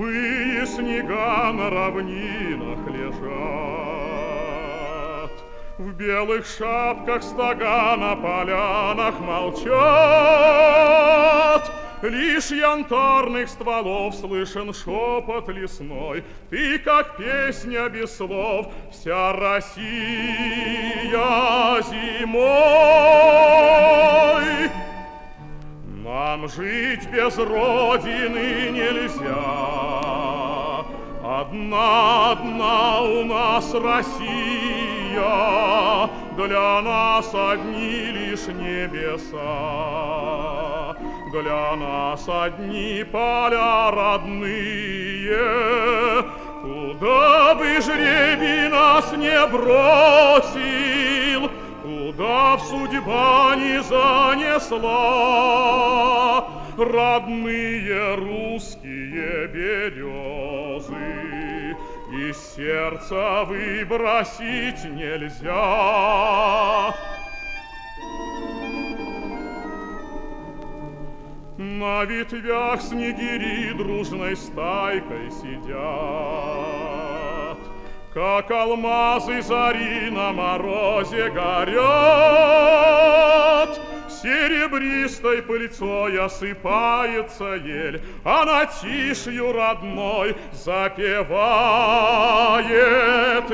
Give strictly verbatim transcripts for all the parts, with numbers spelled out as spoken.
голубые снега на равнинах лежат. В белых шапках стога на полянах молчат. Лишь янтарных стволов слышен шепот лесной. Ты, как песня без слов, вся Россия зимой. Нам жить без родины нельзя. Одна, одна у нас Россия, для нас одни лишь небеса, для нас одни поля родные. Куда бы жребий нас не бросил, куда б судьба не занесла, родные русские березы из сердца выбросить нельзя. На ветвях снегири дружной стайкой сидят, как алмазы зари на морозе горят. Серебристой пыльцой осыпается ель, а над тишью родной запевает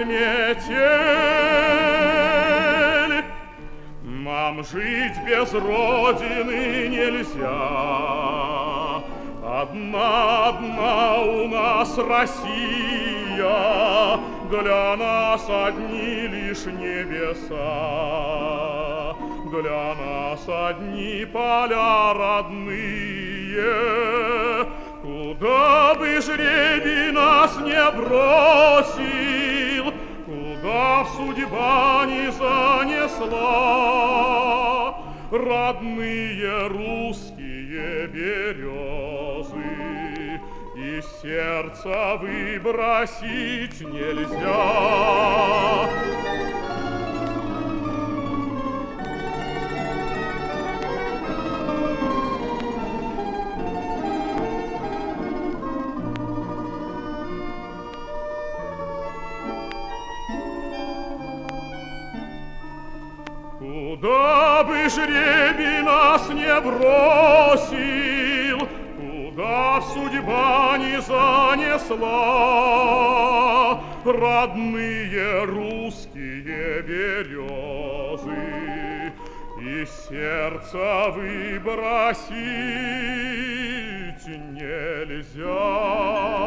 метель. Нам жить без родины нельзя. Одна, одна у нас Россия, для нас одни лишь небеса, для нас одни поля родные. Куда бы жребий нас не бросил, куда б судьба не занесла, родные русские березы из сердца выбросить нельзя. Куда бы жребий нас не бросил, куда б судьба не занесла, родные русские березы из сердца выбросить нельзя.